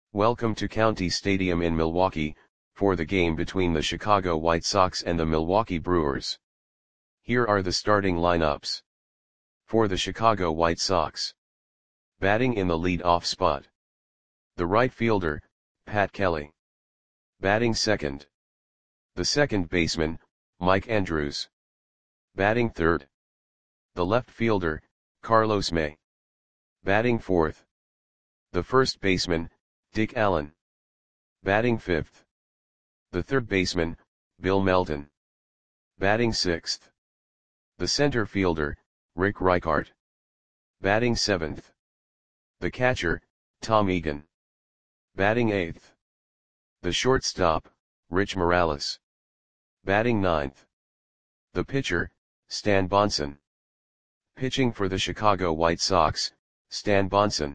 Welcome to County Stadium in Milwaukee, for the game between the Chicago White Sox and the Milwaukee Brewers. Here are the starting lineups. For the Chicago White Sox. Batting in the lead-off spot. The right fielder, Pat Kelly. Batting second. The second baseman, Mike Andrews. Batting third. The left fielder, Carlos May. Batting fourth. The first baseman, Dick Allen. Batting fifth. The third baseman, Bill Melton. Batting sixth. The center fielder, Rick Reichart. Batting seventh. The catcher, Tom Egan. Batting eighth. The shortstop, Rich Morales. Batting ninth. The pitcher, Stan Bonson. Pitching for the Chicago White Sox, Stan Bonson.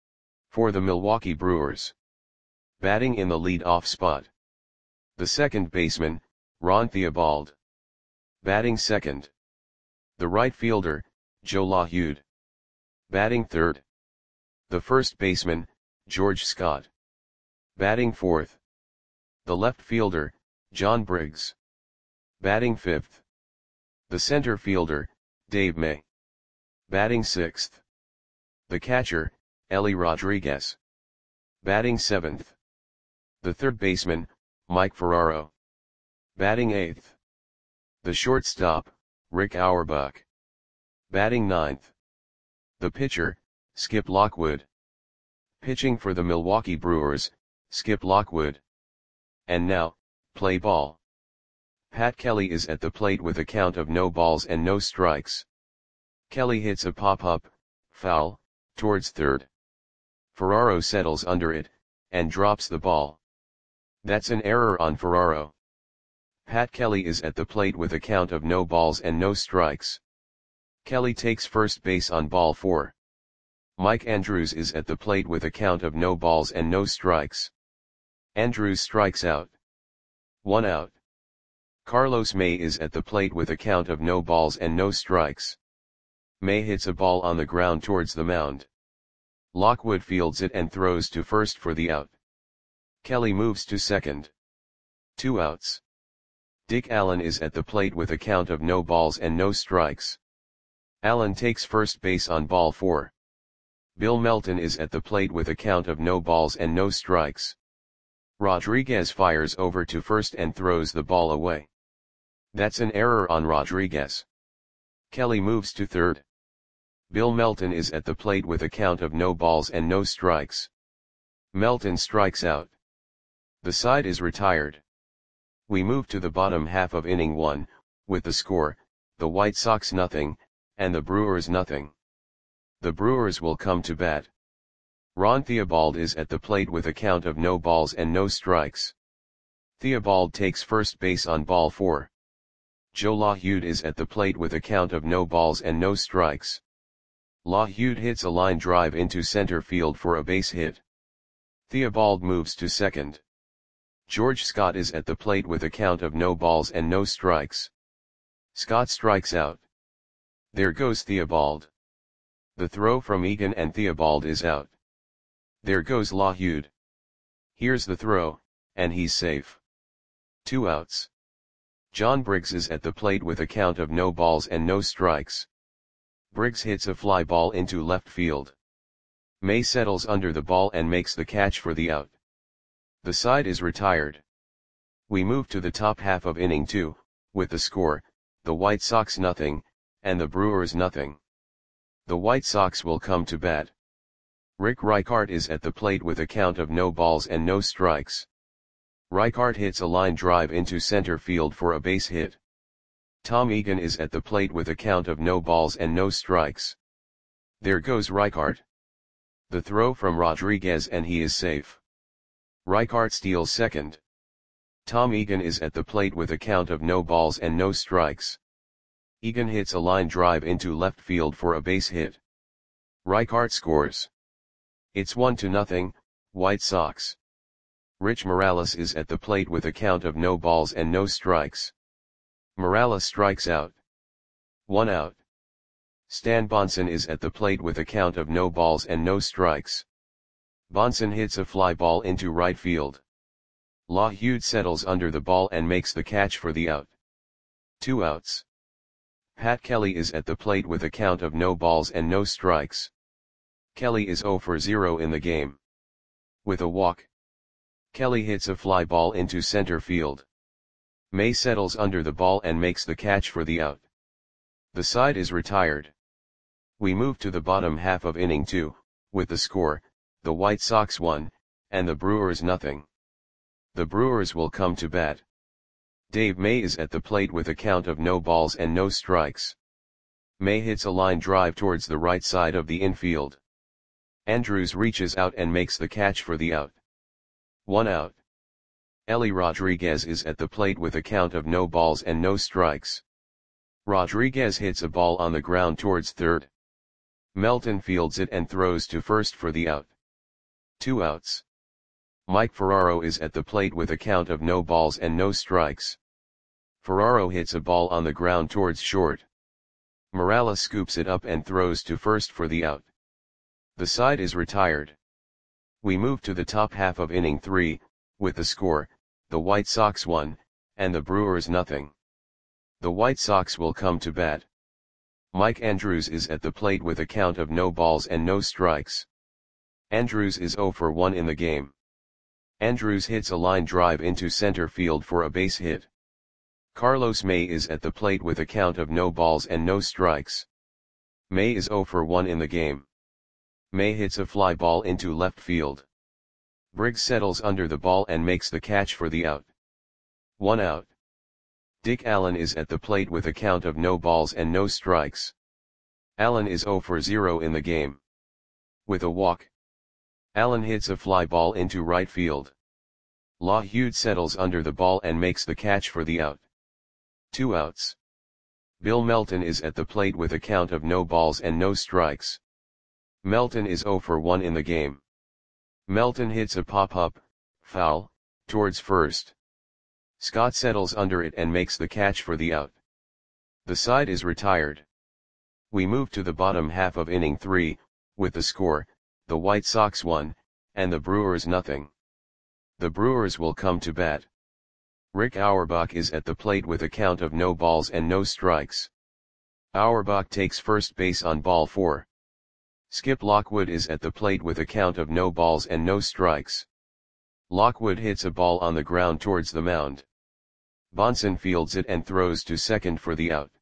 For the Milwaukee Brewers. Batting in the lead-off spot. The second baseman, Ron Theobald. Batting second. The right fielder, Joe LaHude. Batting third. The first baseman, George Scott. Batting fourth. The left fielder, John Briggs. Batting fifth. The center fielder, Dave May. Batting sixth. The catcher, Ellie Rodriguez. Batting seventh. The third baseman, Mike Ferraro. Batting eighth. The shortstop, Rick Auerbach. Batting ninth. The pitcher, Skip Lockwood. Pitching for the Milwaukee Brewers, Skip Lockwood. And now, play ball. Pat Kelly is at the plate with a count of no balls and no strikes. Kelly hits a pop-up, foul, towards third. Ferraro settles under it, and drops the ball. That's an error on Ferraro. Pat Kelly is at the plate with a count of no balls and no strikes. Kelly takes first base on ball 4. Mike Andrews is at the plate with a count of no balls and no strikes. Andrews strikes out. 1 out. Carlos May is at the plate with a count of no balls and no strikes. May hits a ball on the ground towards the mound. Lockwood fields it and throws to first for the out. Kelly moves to second. 2 outs. Dick Allen is at the plate with a count of no balls and no strikes. Allen takes first base on ball 4. Bill Melton is at the plate with a count of no balls and no strikes. Rodriguez fires over to first and throws the ball away. That's an error on Rodriguez. Kelly moves to third. Bill Melton is at the plate with a count of no balls and no strikes. Melton strikes out. The side is retired. We move to the bottom half of inning 1, with the score, the White Sox nothing, and the Brewers nothing. The Brewers will come to bat. Ron Theobald is at the plate with a count of no balls and no strikes. Theobald takes first base on ball 4. Joe LaHude is at the plate with a count of no balls and no strikes. LaHude hits a line drive into center field for a base hit. Theobald moves to second. George Scott is at the plate with a count of no balls and no strikes. Scott strikes out. There goes Theobald. The throw from Egan and Theobald is out. There goes LaHude. Here's the throw, and he's safe. 2 outs. John Briggs is at the plate with a count of no balls and no strikes. Briggs hits a fly ball into left field. May settles under the ball and makes the catch for the out. The side is retired. We move to the top half of inning 2, with the score, the White Sox nothing, and the Brewers nothing. The White Sox will come to bat. Rick Reichart is at the plate with a count of no balls and no strikes. Reichart hits a line drive into center field for a base hit. Tom Egan is at the plate with a count of no balls and no strikes. There goes Reichart. The throw from Rodriguez and he is safe. Reichart steals second. Tom Egan is at the plate with a count of no balls and no strikes. Egan hits a line drive into left field for a base hit. Reichart scores. It's 1-0, White Sox. Rich Morales is at the plate with a count of no balls and no strikes. Morales strikes out. 1 out. Stan Bonson is at the plate with a count of no balls and no strikes. Bonson hits a fly ball into right field. LaHude settles under the ball and makes the catch for the out. 2 outs. Pat Kelly is at the plate with a count of no balls and no strikes. Kelly is 0 for 0 in the game. With a walk, Kelly hits a fly ball into center field. May settles under the ball and makes the catch for the out. The side is retired. We move to the bottom half of inning 2, with the score, the White Sox 1, and the Brewers nothing. The Brewers will come to bat. Dave May is at the plate with a count of no balls and no strikes. May hits a line drive towards the right side of the infield. Andrews reaches out and makes the catch for the out. 1 out. Ellie Rodriguez is at the plate with a count of no balls and no strikes. Rodriguez hits a ball on the ground towards third. Melton fields it and throws to first for the out. 2 outs. Mike Ferraro is at the plate with a count of no balls and no strikes. Ferraro hits a ball on the ground towards short. Morales scoops it up and throws to first for the out. The side is retired. We move to the top half of inning 3, with the score, the White Sox 1, and the Brewers nothing. The White Sox will come to bat. Mike Andrews is at the plate with a count of no balls and no strikes. Andrews is 0 for 1 in the game. Andrews hits a line drive into center field for a base hit. Carlos May is at the plate with a count of no balls and no strikes. May is 0 for 1 in the game. May hits a fly ball into left field. Briggs settles under the ball and makes the catch for the out. 1 out. Dick Allen is at the plate with a count of no balls and no strikes. Allen is 0 for 0 in the game. With a walk, Allen hits a fly ball into right field. LaHude settles under the ball and makes the catch for the out. 2 outs. Bill Melton is at the plate with a count of no balls and no strikes. Melton is 0 for 1 in the game. Melton hits a pop-up, foul, towards first. Scott settles under it and makes the catch for the out. The side is retired. We move to the bottom half of inning 3, with the score, the White Sox 1, and the Brewers nothing. The Brewers will come to bat. Rick Auerbach is at the plate with a count of no balls and no strikes. Auerbach takes first base on ball 4. Skip Lockwood is at the plate with a count of no balls and no strikes. Lockwood hits a ball on the ground towards the mound. Bonson fields it and throws to second for the out.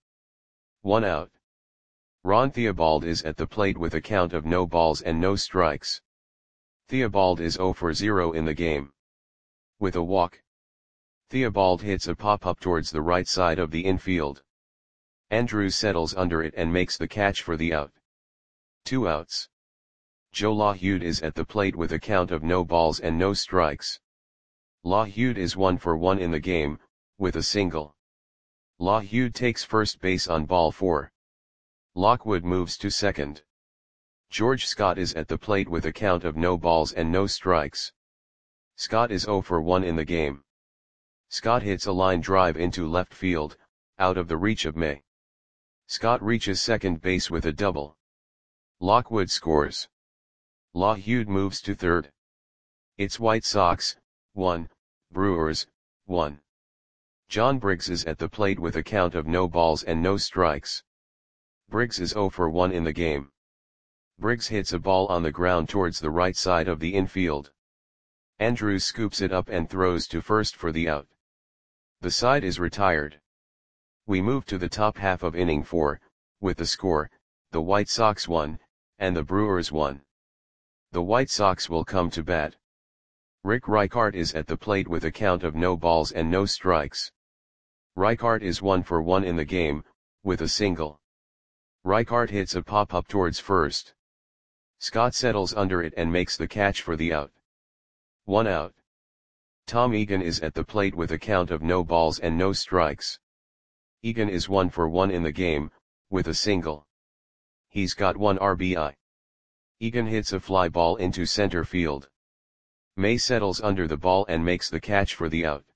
1 out. Ron Theobald is at the plate with a count of no balls and no strikes. Theobald is 0 for 0 in the game. With a walk, Theobald hits a pop-up towards the right side of the infield. Andrews settles under it and makes the catch for the out. 2 outs. Joe LaHude is at the plate with a count of no balls and no strikes. LaHude is 1 for 1 in the game, with a single. LaHude takes first base on ball 4. Lockwood moves to second. George Scott is at the plate with a count of no balls and no strikes. Scott is 0 for 1 in the game. Scott hits a line drive into left field, out of the reach of May. Scott reaches second base with a double. Lockwood scores. LaHude moves to third. It's White Sox, 1, Brewers, 1. John Briggs is at the plate with a count of no balls and no strikes. Briggs is 0 for 1 in the game. Briggs hits a ball on the ground towards the right side of the infield. Andrews scoops it up and throws to first for the out. The side is retired. We move to the top half of inning 4, with the score, the White Sox 1, and the Brewers 1. The White Sox will come to bat. Rick Reichart is at the plate with a count of no balls and no strikes. Reichart is 1 for 1 in the game, with a single. Reichart hits a pop-up towards first. Scott settles under it and makes the catch for the out. 1 out. Tom Egan is at the plate with a count of no balls and no strikes. Egan is 1 for 1 in the game, with a single. He's got 1 RBI. Egan hits a fly ball into center field. May settles under the ball and makes the catch for the out.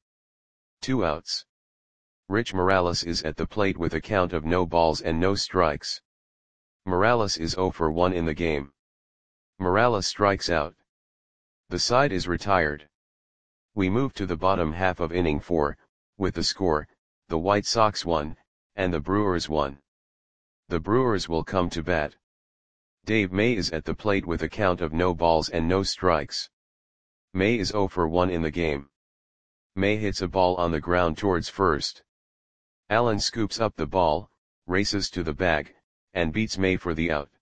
2 outs. Rich Morales is at the plate with a count of no balls and no strikes. Morales is 0 for 1 in the game. Morales strikes out. The side is retired. We move to the bottom half of inning 4, with the score, the White Sox 1, and the Brewers 1. The Brewers will come to bat. Dave May is at the plate with a count of no balls and no strikes. May is 0 for 1 in the game. May hits a ball on the ground towards first. Allen scoops up the ball, races to the bag, and beats May for the out.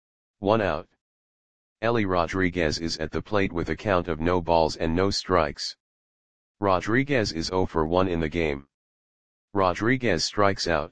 1 out. Ellie Rodriguez is at the plate with a count of no balls and no strikes. Rodriguez is 0 for 1 in the game. Rodriguez strikes out.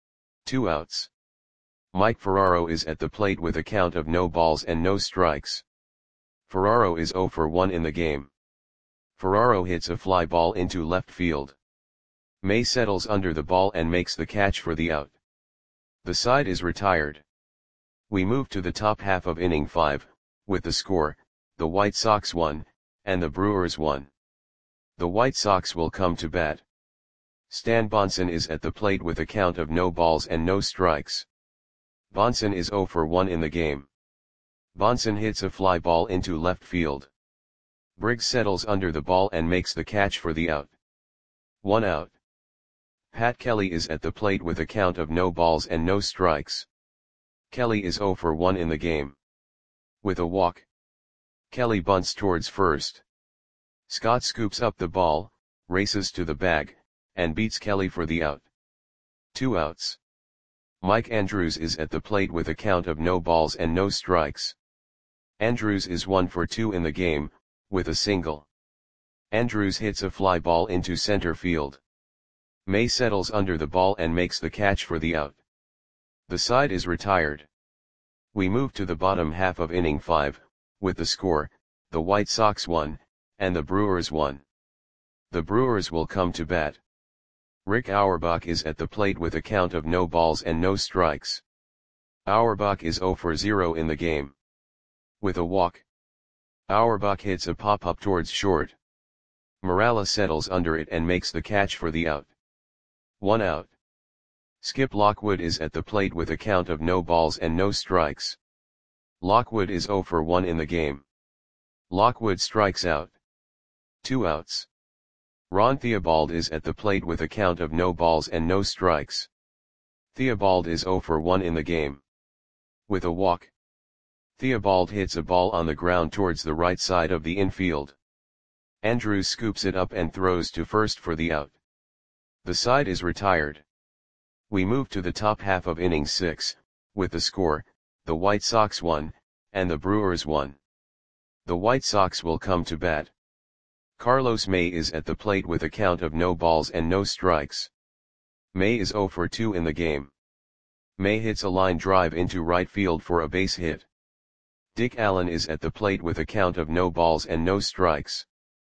2 outs. Mike Ferraro is at the plate with a count of no balls and no strikes. Ferraro is 0 for 1 in the game. Ferraro hits a fly ball into left field. May settles under the ball and makes the catch for the out. The side is retired. We move to the top half of inning 5, with the score, the White Sox 1, and the Brewers 1. The White Sox will come to bat. Stan Bonson is at the plate with a count of no balls and no strikes. Bonson is 0 for 1 in the game. Bonson hits a fly ball into left field. Briggs settles under the ball and makes the catch for the out. 1 out. Pat Kelly is at the plate with a count of no balls and no strikes. Kelly is 0 for 1 in the game. With a walk, Kelly bunts towards first. Scott scoops up the ball, races to the bag, and beats Kelly for the out. 2 outs. Mike Andrews is at the plate with a count of no balls and no strikes. Andrews is 1 for 2 in the game, with a single. Andrews hits a fly ball into center field. May settles under the ball and makes the catch for the out. The side is retired. We move to the bottom half of inning 5, with the score, the White Sox 1, and the Brewers 1. The Brewers will come to bat. Rick Auerbach is at the plate with a count of no balls and no strikes. Auerbach is 0 for 0 in the game. With a walk, Auerbach hits a pop-up towards short. Morales settles under it and makes the catch for the out. 1 out. Skip Lockwood is at the plate with a count of no balls and no strikes. Lockwood is 0 for 1 in the game. Lockwood strikes out. 2 outs. Ron Theobald is at the plate with a count of no balls and no strikes. Theobald is 0 for 1 in the game. With a walk, Theobald hits a ball on the ground towards the right side of the infield. Andrews scoops it up and throws to first for the out. The side is retired. We move to the top half of inning 6, with the score, the White Sox 1, and the Brewers 1. The White Sox will come to bat. Carlos May is at the plate with a count of no balls and no strikes. May is 0 for 2 in the game. May hits a line drive into right field for a base hit. Dick Allen is at the plate with a count of no balls and no strikes.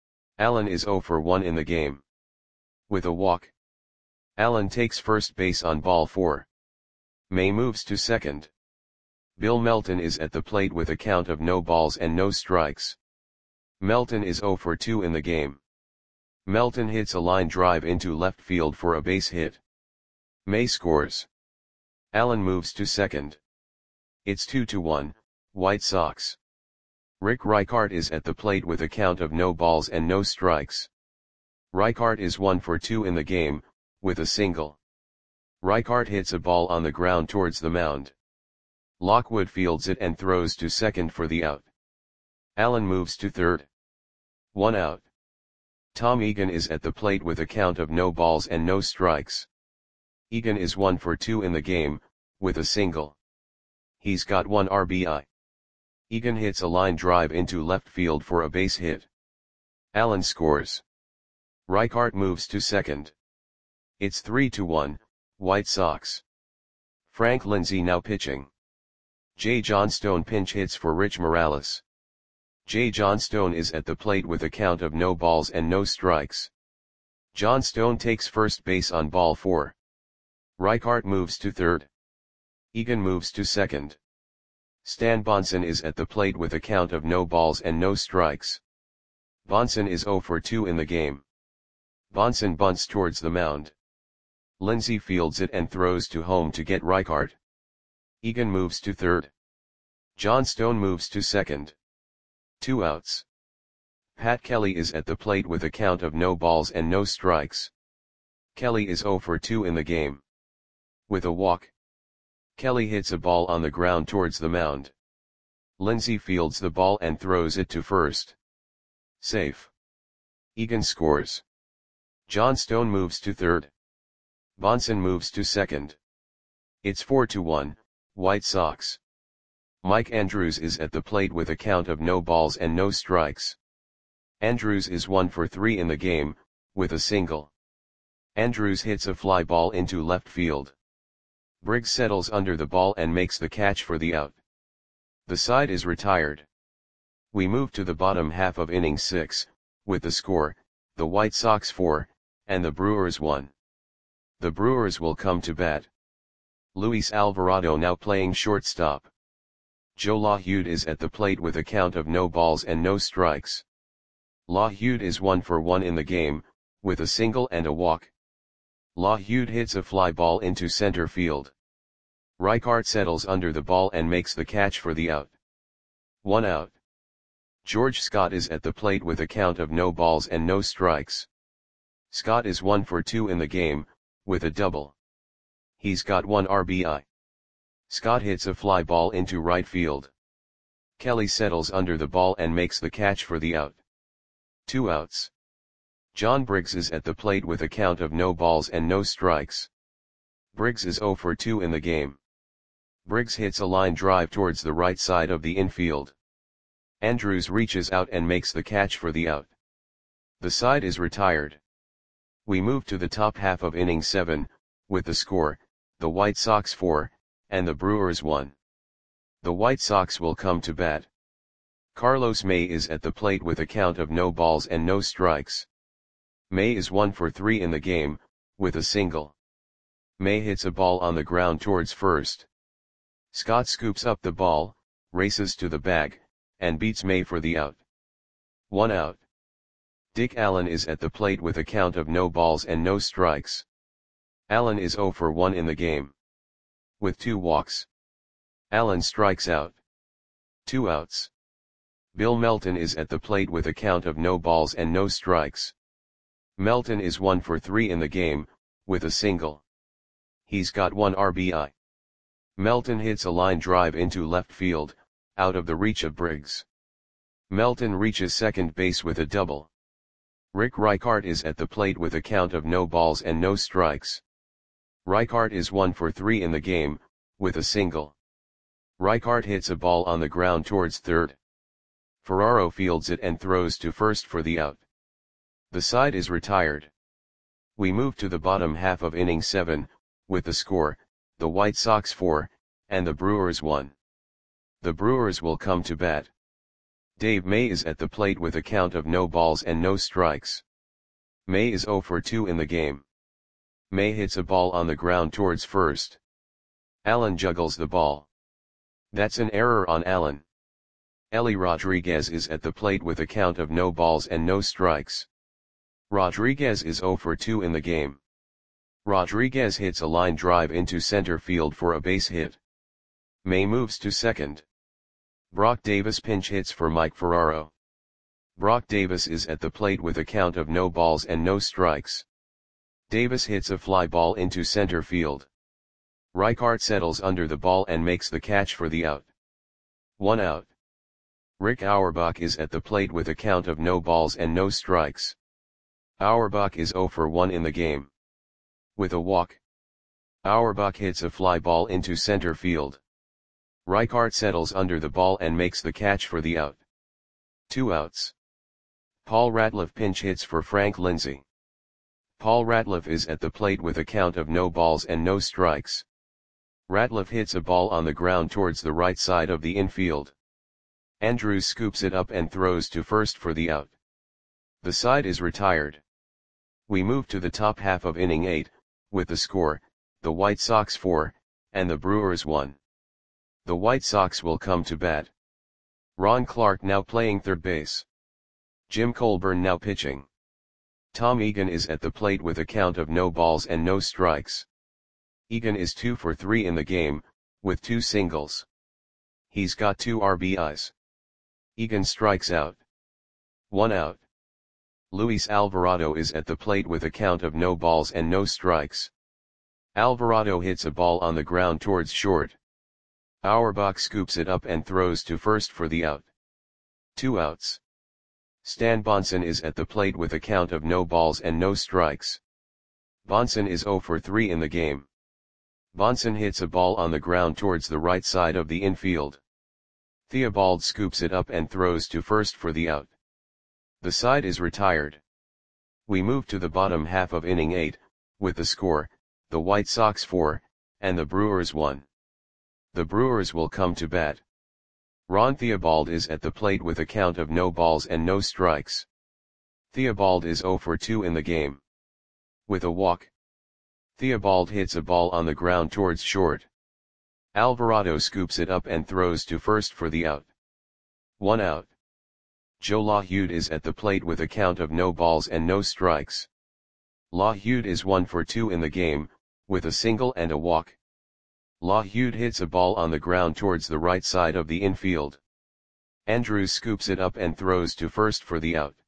Allen is 0 for 1 in the game. With a walk, Allen takes first base on ball 4. May moves to second. Bill Melton is at the plate with a count of no balls and no strikes. Melton is 0 for 2 in the game. Melton hits a line drive into left field for a base hit. May scores. Allen moves to second. It's 2-1, White Sox. Rick Reichart is at the plate with a count of no balls and no strikes. Reichart is 1 for 2 in the game, with a single. Reichart hits a ball on the ground towards the mound. Lockwood fields it and throws to second for the out. Allen moves to third. 1 out. Tom Egan is at the plate with a count of no balls and no strikes. Egan is 1 for 2 in the game, with a single. He's got 1 RBI. Egan hits a line drive into left field for a base hit. Allen scores. Reichart moves to second. It's 3-1, White Sox. Frank Lindsay now pitching. Jay Johnstone pinch hits for Rich Morales. Jay Johnstone is at the plate with a count of no balls and no strikes. Johnstone takes first base on ball 4. Reichart moves to third. Egan moves to second. Stan Bonson is at the plate with a count of no balls and no strikes. Bonson is 0 for 2 in the game. Bonson bunts towards the mound. Lindsay fields it and throws to home to get Reichart. Egan moves to third. Johnstone moves to second. 2 outs. Pat Kelly is at the plate with a count of no balls and no strikes. Kelly is 0 for 2 in the game. With a walk, Kelly hits a ball on the ground towards the mound. Lindsey fields the ball and throws it to first. Safe. Egan scores. John Stone moves to third. Bonson moves to second. It's 4-1, White Sox. Mike Andrews is at the plate with a count of no balls and no strikes. Andrews is 1 for 3 in the game, with a single. Andrews hits a fly ball into left field. Briggs settles under the ball and makes the catch for the out. The side is retired. We move to the bottom half of inning 6, with the score, the White Sox 4, and the Brewers 1. The Brewers will come to bat. Luis Alvarado now playing shortstop. Joe LaHude is at the plate with a count of no balls and no strikes. LaHude is 1 for 1 in the game, with a single and a walk. LaHude hits a fly ball into center field. Reichart settles under the ball and makes the catch for the out. 1 out. George Scott is at the plate with a count of no balls and no strikes. Scott is 1 for 2 in the game, with a double. He's got 1 RBI. Scott hits a fly ball into right field. Kelly settles under the ball and makes the catch for the out. 2 outs. John Briggs is at the plate with a count of no balls and no strikes. Briggs is 0 for 2 in the game. Briggs hits a line drive towards the right side of the infield. Andrews reaches out and makes the catch for the out. The side is retired. We move to the top half of inning 7, with the score, the White Sox 4, and the Brewers 1. The White Sox will come to bat. Carlos May is at the plate with a count of no balls and no strikes. May is 1 for 3 in the game, with a single. May hits a ball on the ground towards first. Scott scoops up the ball, races to the bag, and beats May for the out. 1 out. Dick Allen is at the plate with a count of no balls and no strikes. Allen is 0 for 1 in the game. With 2 walks. Allen strikes out. 2 outs. Bill Melton is at the plate with a count of no balls and no strikes. Melton is 1 for 3 in the game, with a single. He's got 1 RBI. Melton hits a line drive into left field, out of the reach of Briggs. Melton reaches second base with a double. Rick Reichart is at the plate with a count of no balls and no strikes. Reichart is 1 for 3 in the game, with a single. Reichart hits a ball on the ground towards third. Ferraro fields it and throws to first for the out. The side is retired. We move to the bottom half of inning 7, with the score, the White Sox 4, and the Brewers 1. The Brewers will come to bat. Dave May is at the plate with a count of no balls and no strikes. May is 0 for 2 in the game. May hits a ball on the ground towards first. Allen juggles the ball. That's an error on Allen. Ellie Rodriguez is at the plate with a count of no balls and no strikes. Rodriguez is 0 for 2 in the game. Rodriguez hits a line drive into center field for a base hit. May moves to second. Brock Davis pinch hits for Mike Ferraro. Brock Davis is at the plate with a count of no balls and no strikes. Davis hits a fly ball into center field. Reichart settles under the ball and makes the catch for the out. 1 out. Rick Auerbach is at the plate with a count of no balls and no strikes. Auerbach is 0 for 1 in the game. With a walk, Auerbach hits a fly ball into center field. Reichart settles under the ball and makes the catch for the out. 2 outs. Paul Ratliff pinch hits for Frank Lindsay. Paul Ratliff is at the plate with a count of no balls and no strikes. Ratliff hits a ball on the ground towards the right side of the infield. Andrews scoops it up and throws to first for the out. The side is retired. We move to the top half of inning 8, with the score, the White Sox 4, and the Brewers 1. The White Sox will come to bat. Ron Clark now playing third base. Jim Colburn now pitching. Tom Egan is at the plate with a count of no balls and no strikes. Egan is 2 for 3 in the game, with 2 singles. He's got 2 RBIs. Egan strikes out. 1 out. Luis Alvarado is at the plate with a count of no balls and no strikes. Alvarado hits a ball on the ground towards short. Auerbach scoops it up and throws to first for the out. 2 outs. Stan Bonson is at the plate with a count of no balls and no strikes. Bonson is 0 for 3 in the game. Bonson hits a ball on the ground towards the right side of the infield. Theobald scoops it up and throws to first for the out. The side is retired. We move to the bottom half of inning 8, with the score, the White Sox 4, and the Brewers 1. The Brewers will come to bat. Ron Theobald is at the plate with a count of no balls and no strikes. Theobald is 0 for 2 in the game. With a walk, Theobald hits a ball on the ground towards short. Alvarado scoops it up and throws to first for the out. 1 out. Joe LaHude is at the plate with a count of no balls and no strikes. LaHude is 1 for 2 in the game, with a single and a walk. LaHude hits a ball on the ground towards the right side of the infield. Andrews scoops it up and throws to first for the out.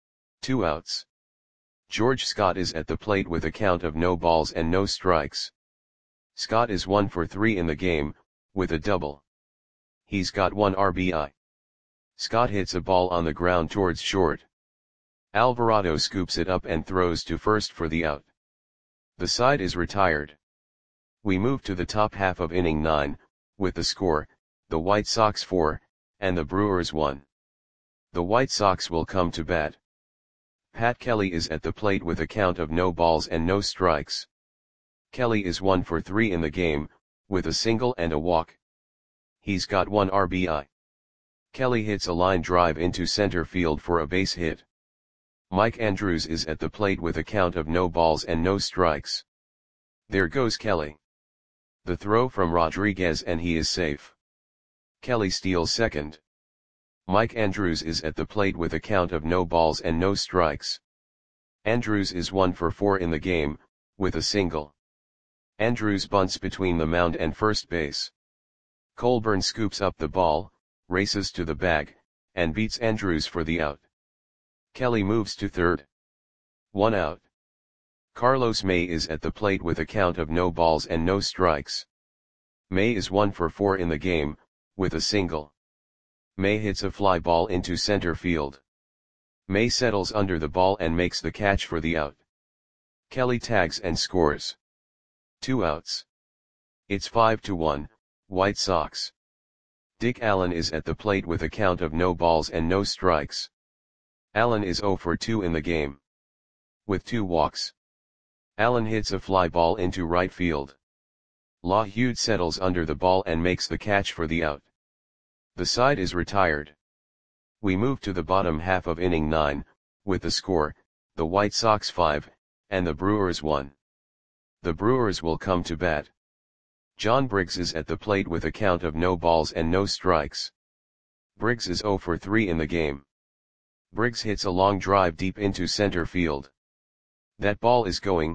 2 outs. George Scott is at the plate with a count of no balls and no strikes. Scott is 1 for 3 in the game, with a double. He's got 1 RBI. Scott hits a ball on the ground towards short. Alvarado scoops it up and throws to first for the out. The side is retired. We move to the top half of inning 9, with the score, the White Sox 4, and the Brewers 1. The White Sox will come to bat. Pat Kelly is at the plate with a count of no balls and no strikes. Kelly is 1 for 3 in the game, with a single and a walk. He's got 1 RBI. Kelly hits a line drive into center field for a base hit. Mike Andrews is at the plate with a count of no balls and no strikes. There goes Kelly. The throw from Rodriguez and he is safe. Kelly steals second. Mike Andrews is at the plate with a count of no balls and no strikes. Andrews is 1 for 4 in the game, with a single. Andrews bunts between the mound and first base. Colburn scoops up the ball, races to the bag, and beats Andrews for the out. Kelly moves to third. 1 out. Carlos May is at the plate with a count of no balls and no strikes. May is 1 for 4 in the game, with a single. May hits a fly ball into center field. May settles under the ball and makes the catch for the out. Kelly tags and scores. 2 outs. It's 5-1, White Sox. Dick Allen is at the plate with a count of no balls and no strikes. Allen is 0 for 2 in the game. With 2 walks. Allen hits a fly ball into right field. LaHude settles under the ball and makes the catch for the out. The side is retired. We move to the bottom half of inning 9, with the score, the White Sox 5, and the Brewers 1. The Brewers will come to bat. John Briggs is at the plate with a count of no balls and no strikes. Briggs is 0 for 3 in the game. Briggs hits a long drive deep into center field. That ball is gone.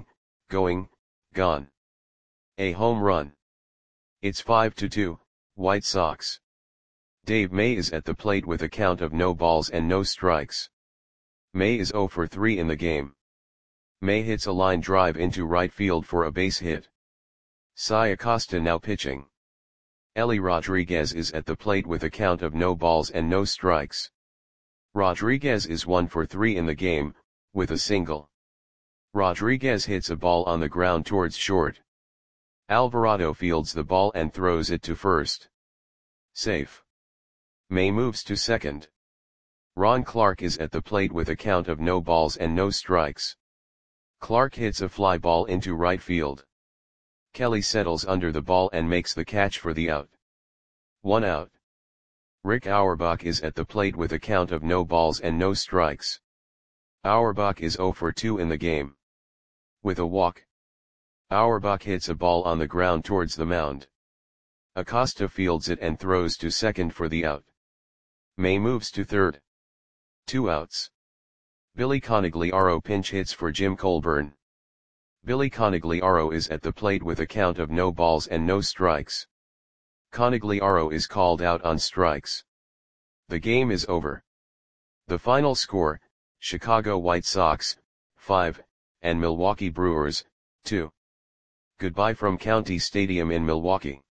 A home run. It's 5-2, White Sox. Dave May is at the plate with a count of no balls and no strikes. May is 0 for 3 in the game. May hits a line drive into right field for a base hit. Cy Acosta now pitching. Ellie Rodriguez is at the plate with a count of no balls and no strikes. Rodriguez is 1 for 3 in the game, with a single. Rodriguez hits a ball on the ground towards short. Alvarado fields the ball and throws it to first. Safe. May moves to second. Ron Clark is at the plate with a count of no balls and no strikes. Clark hits a fly ball into right field. Kelly settles under the ball and makes the catch for the out. 1 out. Rick Auerbach is at the plate with a count of no balls and no strikes. Auerbach is 0 for 2 in the game. With a walk. Auerbach hits a ball on the ground towards the mound. Acosta fields it and throws to second for the out. May moves to third. 2 outs. Billy Conigliaro pinch hits for Jim Colburn. Billy Conigliaro is at the plate with a count of no balls and no strikes. Conigliaro is called out on strikes. The game is over. The final score, Chicago White Sox, 5, and Milwaukee Brewers, 2. Goodbye from County Stadium in Milwaukee.